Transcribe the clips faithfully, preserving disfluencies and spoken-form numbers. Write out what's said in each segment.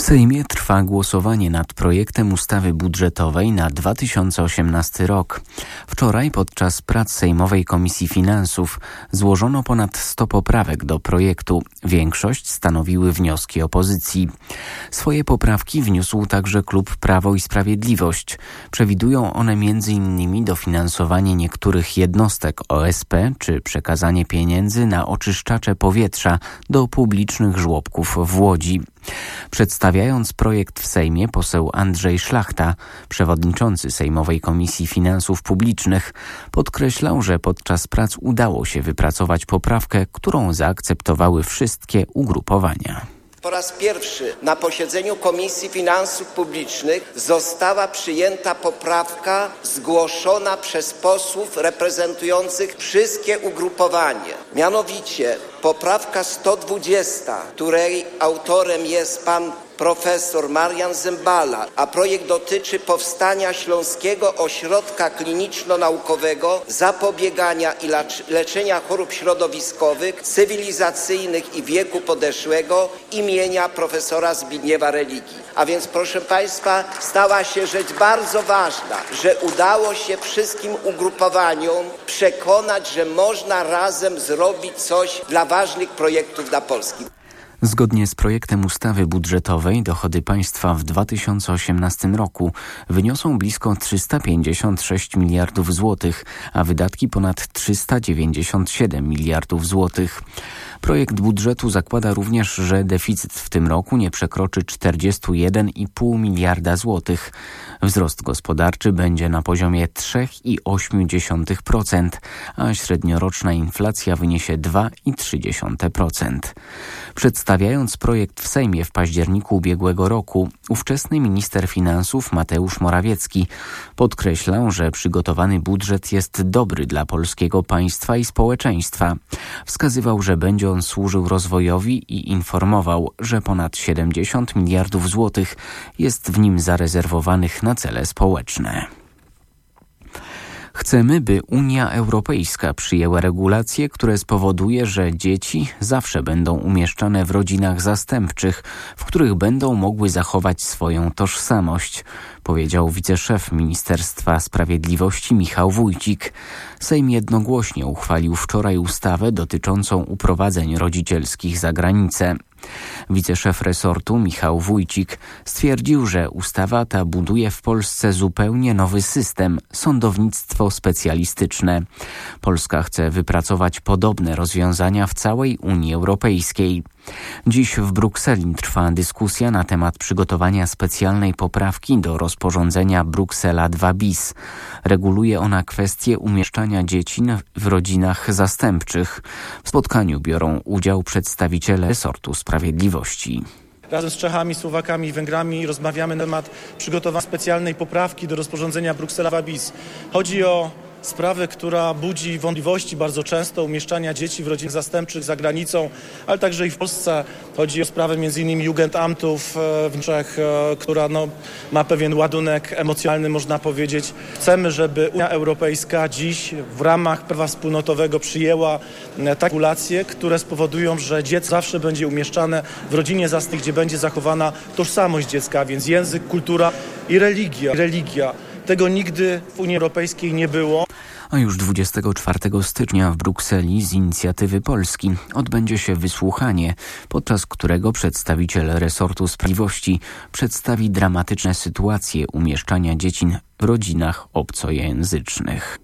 Sejmie trwa głosowanie nad projektem ustawy budżetowej na dwa tysiące osiemnasty rok. Wczoraj podczas prac Sejmowej Komisji Finansów złożono ponad sto poprawek do projektu. Większość stanowiły wnioski opozycji. Swoje poprawki wniósł także klub Prawo i Sprawiedliwość. Przewidują one między innymi dofinansowanie niektórych jednostek O S P czy przekazanie pieniędzy na oczyszczacze powietrza do publicznych żłobków w Łodzi. Przedstawiając projekt w Sejmie, poseł Andrzej Szlachta, przewodniczący Sejmowej Komisji Finansów Publicznych, podkreślał, że podczas prac udało się wypracować poprawkę, którą zaakceptowały wszystkie ugrupowania. Po raz pierwszy na posiedzeniu Komisji Finansów Publicznych została przyjęta poprawka zgłoszona przez posłów reprezentujących wszystkie ugrupowania. Mianowicie poprawka sto dwadzieścia, której autorem jest pan profesor Marian Zembala, a projekt dotyczy powstania Śląskiego Ośrodka Kliniczno-Naukowego Zapobiegania i Leczenia Chorób Środowiskowych, Cywilizacyjnych i Wieku Podeszłego imienia profesora Zbigniewa Religi. A więc, proszę Państwa, stała się rzecz bardzo ważna, że udało się wszystkim ugrupowaniom przekonać, że można razem zrobić coś dla ważnych projektów dla Polski. Zgodnie z projektem ustawy budżetowej dochody państwa w dwa tysiące osiemnastym roku wyniosą blisko trzysta pięćdziesiąt sześć miliardów złotych, a wydatki ponad trzysta dziewięćdziesiąt siedem miliardów złotych. Projekt budżetu zakłada również, że deficyt w tym roku nie przekroczy czterdzieści jeden i pół miliarda złotych. Wzrost gospodarczy będzie na poziomie trzy i osiem dziesiątych procent, a średnioroczna inflacja wyniesie dwa i trzy dziesiąte procent. Przedstawiając projekt w Sejmie w październiku ubiegłego roku, ówczesny minister finansów Mateusz Morawiecki podkreślał, że przygotowany budżet jest dobry dla polskiego państwa i społeczeństwa. Wskazywał, że będzie on służył rozwojowi i informował, że ponad siedemdziesiąt miliardów złotych jest w nim zarezerwowanych na cele społeczne. Chcemy, by Unia Europejska przyjęła regulacje, które spowoduje, że dzieci zawsze będą umieszczane w rodzinach zastępczych, w których będą mogły zachować swoją tożsamość, powiedział wiceszef Ministerstwa Sprawiedliwości Michał Wójcik. Sejm jednogłośnie uchwalił wczoraj ustawę dotyczącą uprowadzeń rodzicielskich za granicę. Wiceszef resortu Michał Wójcik stwierdził, że ustawa ta buduje w Polsce zupełnie nowy system – sądownictwo specjalistyczne. Polska chce wypracować podobne rozwiązania w całej Unii Europejskiej. Dziś w Brukseli trwa dyskusja na temat przygotowania specjalnej poprawki do rozporządzenia Bruksela dwa bis. Reguluje ona kwestię umieszczania dzieci w rodzinach zastępczych. W spotkaniu biorą udział przedstawiciele resortu sprawiedliwości. Razem z Czechami, Słowakami i Węgrami rozmawiamy na temat przygotowania specjalnej poprawki do rozporządzenia Bruksela dwa bis. Chodzi o sprawę, która budzi wątpliwości bardzo często umieszczania dzieci w rodzinach zastępczych za granicą, ale także i w Polsce. Chodzi o sprawę m.in. Jugendamtów w Niemczech, która no, ma pewien ładunek emocjonalny, można powiedzieć. Chcemy, żeby Unia Europejska dziś w ramach prawa wspólnotowego przyjęła takie regulacje, które spowodują, że dziecko zawsze będzie umieszczane w rodzinie zastępczej, gdzie będzie zachowana tożsamość dziecka, więc język, kultura i religia. religia. Tego nigdy w Unii Europejskiej nie było. A już dwudziestego czwartego stycznia w Brukseli z inicjatywy Polski odbędzie się wysłuchanie, podczas którego przedstawiciel resortu sprawiedliwości przedstawi dramatyczne sytuacje umieszczania dzieci w rodzinach obcojęzycznych.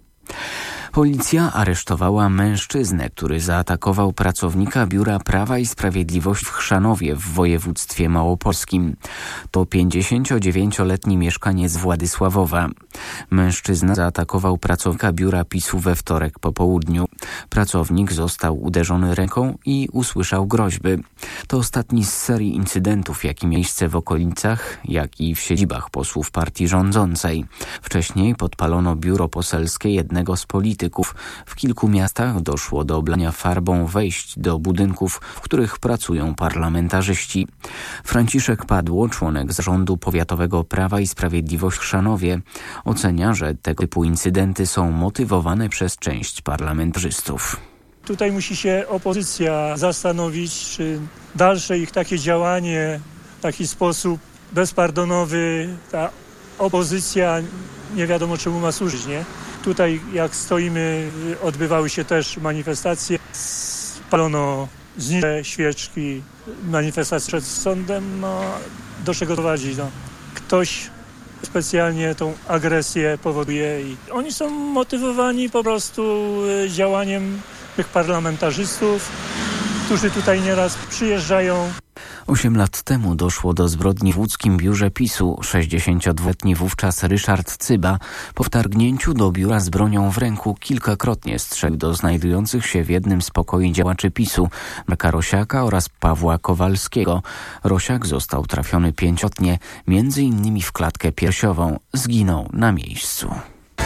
Policja aresztowała mężczyznę, który zaatakował pracownika Biura Prawa i Sprawiedliwości w Chrzanowie w województwie małopolskim. To pięćdziesięciodziewięcioletni mieszkaniec Władysławowa. Mężczyzna zaatakował pracownika Biura PiSu we wtorek po południu. Pracownik został uderzony ręką i usłyszał groźby. To ostatni z serii incydentów, jakie miejsce w okolicach, jak i w siedzibach posłów partii rządzącej. Wcześniej podpalono biuro poselskie jednego z polityków. W kilku miastach doszło do oblania farbą wejść do budynków, w których pracują parlamentarzyści. Franciszek Padło, członek zarządu powiatowego Prawa i Sprawiedliwości w Chrzanowie, ocenia, że tego typu incydenty są motywowane przez część parlamentarzystów. Tutaj musi się opozycja zastanowić, czy dalsze ich takie działanie taki sposób bezpardonowy, ta opozycja nie wiadomo czemu ma służyć, nie? Tutaj jak stoimy, odbywały się też manifestacje, spalono znicze świeczki, manifestacje przed sądem, no do czego prowadzi, no. Ktoś specjalnie tą agresję powoduje i oni są motywowani po prostu działaniem tych parlamentarzystów, którzy tutaj nieraz przyjeżdżają. Osiem lat temu doszło do zbrodni w łódzkim biurze PiSu. sześćdziesięciodwuletni wówczas Ryszard Cyba po wtargnięciu do biura z bronią w ręku kilkakrotnie strzelił do znajdujących się w jednym z pokoi działaczy PiSu, Marka Rosiaka oraz Pawła Kowalskiego. Rosiak został trafiony pięciokrotnie, między innymi w klatkę piersiową. Zginął na miejscu.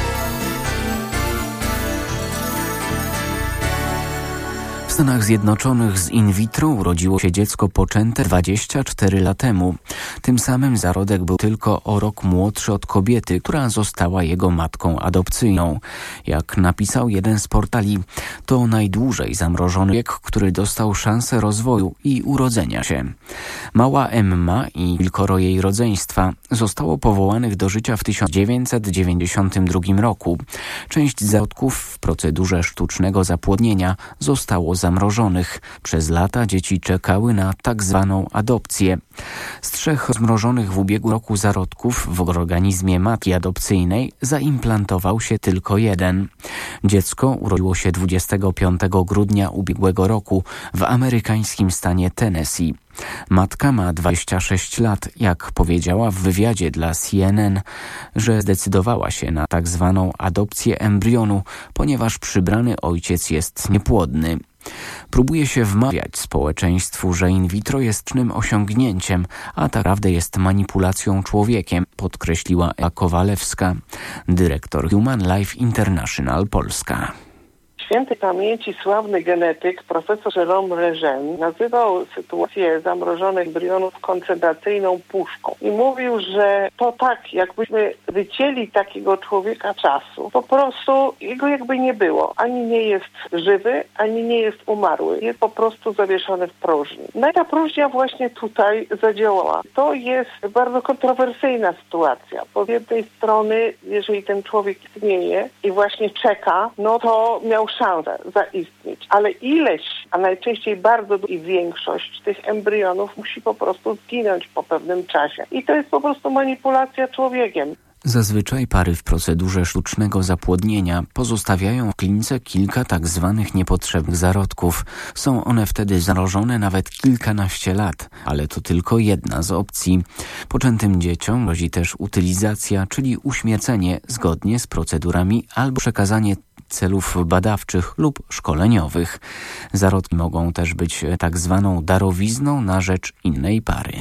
W Stanach Zjednoczonych z in vitro urodziło się dziecko poczęte dwadzieścia cztery lata temu. Tym samym zarodek był tylko o rok młodszy od kobiety, która została jego matką adopcyjną. Jak napisał jeden z portali, to najdłużej zamrożony wiek, który dostał szansę rozwoju i urodzenia się. Mała Emma i kilkoro jej rodzeństwa zostało powołanych do życia w tysiąc dziewięćset dziewięćdziesiątym drugim roku. Część zarodków w procedurze sztucznego zapłodnienia zostało zamrożonych. Zamrożonych. Przez lata dzieci czekały na tak zwaną adopcję. Z trzech zmrożonych w ubiegłym roku zarodków w organizmie matki adopcyjnej zaimplantował się tylko jeden. Dziecko urodziło się dwudziestego piątego grudnia ubiegłego roku w amerykańskim stanie Tennessee. Matka ma dwadzieścia sześć lat, jak powiedziała w wywiadzie dla C N N, że zdecydowała się na tak zwaną adopcję embrionu, ponieważ przybrany ojciec jest niepłodny. Próbuje się wmawiać społeczeństwu, że in vitro jest cznym osiągnięciem, a tak naprawdę jest manipulacją człowiekiem, podkreśliła Ewa Kowalewska, dyrektor Human Life International Polska. Świętej pamięci sławny genetyk profesor Jérôme Lejeune nazywał sytuację zamrożonych embrionów koncentracyjną puszką i mówił, że to tak, jakbyśmy wycięli takiego człowieka czasu, po prostu jego jakby nie było. Ani nie jest żywy, ani nie jest umarły. Jest po prostu zawieszony w próżni. No i ta próżnia właśnie tutaj zadziałała. To jest bardzo kontrowersyjna sytuacja, bo z jednej strony, jeżeli ten człowiek istnieje i właśnie czeka, no to miał szansę zaistnieć, ale ileś, a najczęściej bardzo i większość tych embrionów musi po prostu zginąć po pewnym czasie. I to jest po prostu manipulacja człowiekiem. Zazwyczaj pary w procedurze sztucznego zapłodnienia pozostawiają w klinice kilka tak zwanych niepotrzebnych zarodków. Są one wtedy zamrożone nawet kilkanaście lat, ale to tylko jedna z opcji. Poczętym dzieciom grozi też utylizacja, czyli uśmiercenie zgodnie z procedurami albo przekazanie celów badawczych lub szkoleniowych. Zarodki mogą też być tak zwaną darowizną na rzecz innej pary.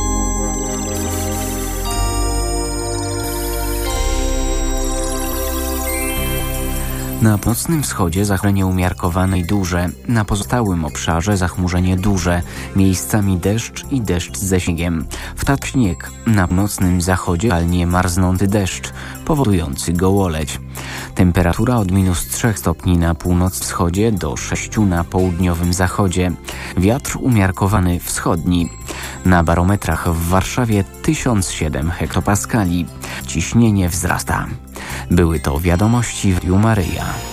Na północnym wschodzie zachmurzenie umiarkowane i duże, na pozostałym obszarze zachmurzenie duże, miejscami deszcz i deszcz ze śniegiem. Wtedy śnieg, na północnym zachodzie lokalnie marznący deszcz, powodujący gołoleć. Temperatura od minus trzech stopni na północ-wschodzie do sześciu na południowym zachodzie. Wiatr umiarkowany wschodni. Na barometrach w Warszawie tysiąc siedem hektopaskali. Ciśnienie wzrasta. Były to wiadomości w Radiu Maryja.